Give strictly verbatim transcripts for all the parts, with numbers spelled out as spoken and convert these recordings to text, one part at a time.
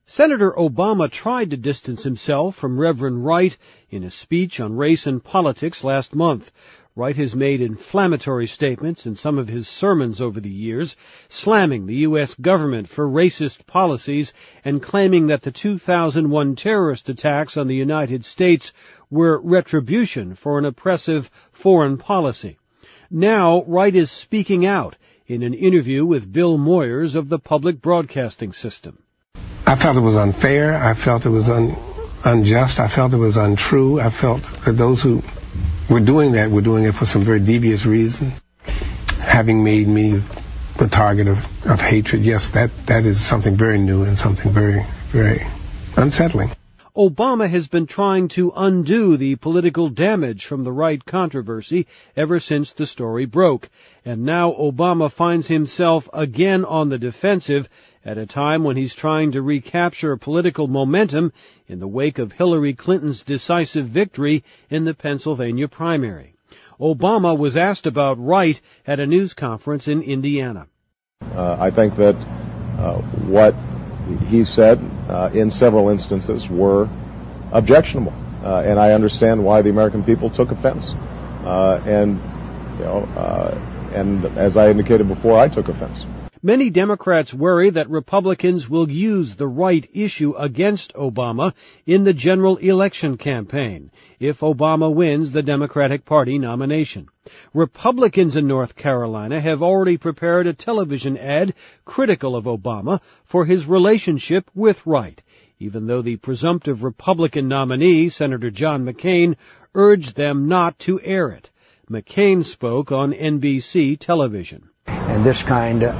Senator Obama tried to distance himself from Reverend Wright in a speech on race and politics last month. Wright has made inflammatory statements in some of his sermons over the years, slamming the U S government for racist policies and claiming that the two thousand one terrorist attacks on the United States were retribution for an oppressive foreign policy. Now, Wright is speaking out in an interview with Bill Moyers of the Public Broadcasting System. I felt it was unfair. I felt it was un, unjust. I felt it was untrue. I felt that those who were doing that were doing it for some very devious reason, having made me the target of, of hatred. Yes, that, that is something very new and something very, very unsettling. Obama has been trying to undo the political damage from the Wright controversy ever since the story broke, and now Obama finds himself again on the defensive at a time when he's trying to recapture political momentum in the wake of Hillary Clinton's decisive victory in the Pennsylvania primary. Obama was asked about Wright at a news conference in Indiana. Uh, I think that uh, what he said uh, in several instances were objectionable, uh, and I understand why the American people took offense. Uh, and, you know, uh, and as I indicated before, I took offense. Many Democrats worry that Republicans will use the Wright issue against Obama in the general election campaign if Obama wins the Democratic Party nomination. Republicans in North Carolina have already prepared a television ad critical of Obama for his relationship with Wright, even though the presumptive Republican nominee, Senator John McCain, urged them not to air it. McCain spoke on N B C television. And this kind of,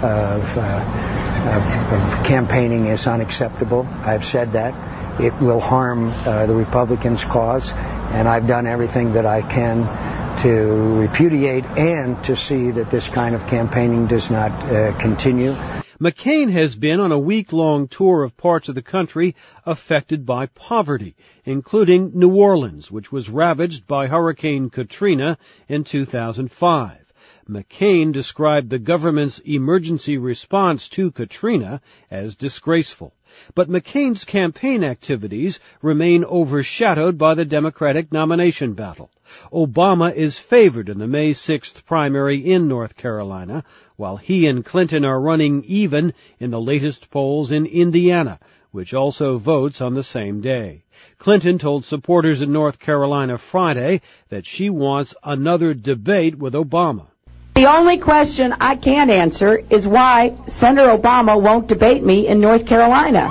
uh, of, of campaigning is unacceptable. I've said that. It will harm uh, the Republicans' cause, and I've done everything that I can to repudiate and to see that this kind of campaigning does not uh, continue. McCain has been on a week-long tour of parts of the country affected by poverty, including New Orleans, which was ravaged by Hurricane Katrina in two thousand five. McCain described the government's emergency response to Katrina as disgraceful. But McCain's campaign activities remain overshadowed by the Democratic nomination battle. Obama is favored in the May sixth primary in North Carolina, while he and Clinton are running even in the latest polls in Indiana, which also votes on the same day. Clinton told supporters in North Carolina Friday that she wants another debate with Obama. The only question I can't answer is why Senator Obama won't debate me in North Carolina.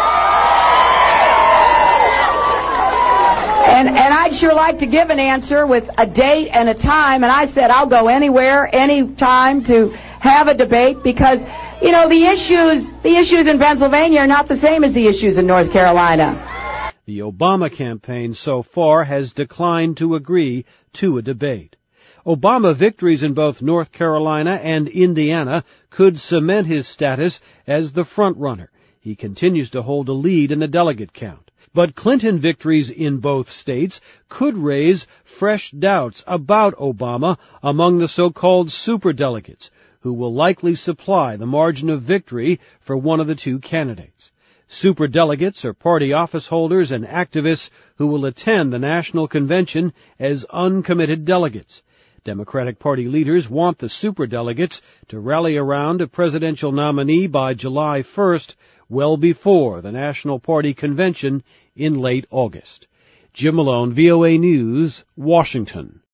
And, and I'd sure like to give an answer with a date and a time, and I said I'll go anywhere, any time to have a debate because, you know, the issues, the issues in Pennsylvania are not the same as the issues in North Carolina. The Obama campaign so far has declined to agree to a debate. Obama victories in both North Carolina and Indiana could cement his status as the front-runner. He continues to hold a lead in the delegate count. But Clinton victories in both states could raise fresh doubts about Obama among the so-called superdelegates, who will likely supply the margin of victory for one of the two candidates. Superdelegates are party office holders and activists who will attend the national convention as uncommitted delegates. Democratic Party leaders want the superdelegates to rally around a presidential nominee by July first, well before the National Party convention in late August. Jim Malone, V O A News, Washington.